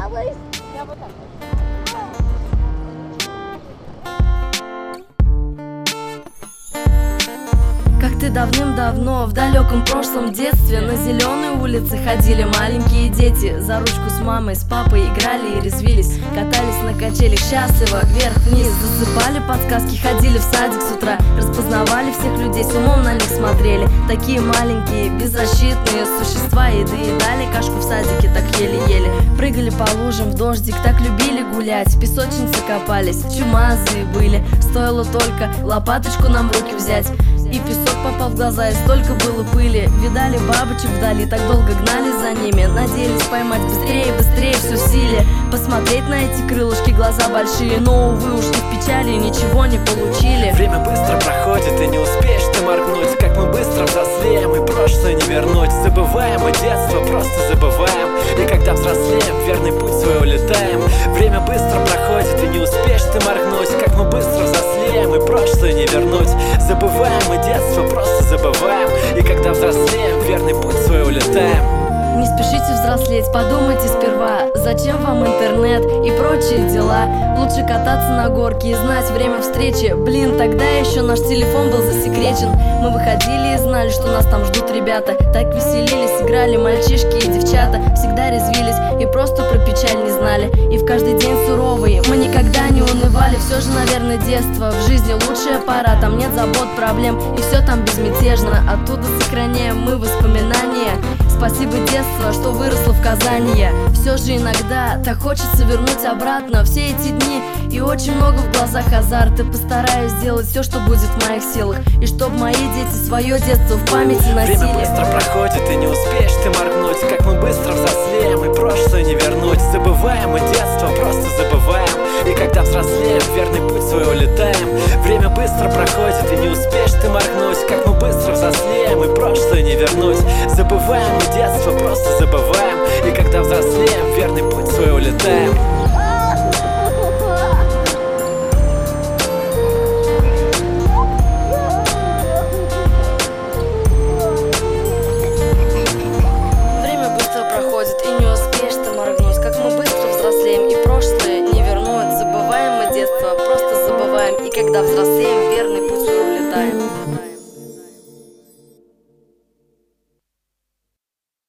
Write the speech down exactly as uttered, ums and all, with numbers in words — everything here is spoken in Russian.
малыш. Я вот так. Как-то давным-давно, в далеком прошлом детстве, на зеленой улице ходили маленькие дети. За ручку с мамой, с папой играли и резвились, катались на качелях счастливо, вверх-вниз. Засыпали подсказки, ходили в садик с утра, распознавали всех людей, с умом на них смотрели. Такие маленькие, беззащитные существа, и доедали кашку в садике так еле-еле. Прыгали по лужам в дождик, так любили гулять, в песочнице копались, чумазые были. Стоило только лопаточку нам в руки взять, и песок попал в глаза, и столько было пыли. Видали бабочек вдали, так долго гнались за ними, надеялись поймать быстрее, быстрее, все в силе. Посмотреть на эти крылышки, глаза большие, но, увы, ушли в печали и ничего не получили. Время быстро проходит, и не успеешь ты моргнуть, как мы быстро взрослеем, и прошлое не вернуть. Забываем мы детство, просто забываем, и когда взрослеем, в верный путь свой улетаем. Время быстро проходит, и не успеешь ты моргнуть, как мы быстро взрослеем, и прошлое не вернуть. Забываем мы детство, просто забываем, и когда взрослеем, в верный путь свой улетаем. Не спешите взрослеть, подумайте сперва, зачем вам интернет и прочие дела. Лучше кататься на горке и знать время встречи. Блин, тогда еще наш телефон был засекречен. Мы выходили и знали, что нас там ждут ребята. Так веселились, играли мальчишки и девчата, всегда резвились и просто про печаль не знали. И в каждый день суровый мы никогда не унывали. Все же, наверное, детство в жизни лучшая пора. Там нет забот, проблем, и все там безмятежно. Оттуда сохраняем мы воспоминания. Спасибо, детство, что выросло в Казани я. Все же иногда так хочется вернуть обратно все эти дни, и очень много в глазах азарта. Постараюсь сделать все, что будет в моих силах, и чтоб мои дети свое детство в памяти носили. Время быстро проходит, и не успеешь ты моргнуть, как мы быстро взрослеем, и прошлое не вернуть. Забываем мы детство, просто забываем, и когда взрослеем, в верный путь свой улетаем. Время быстро проходит, и не успеешь ты моргнуть, как мы быстро взрослеем, и прошлое не вернуть. Забываем мы детство, просто забываем, и когда взрослеем, в верный путь свой улетаем.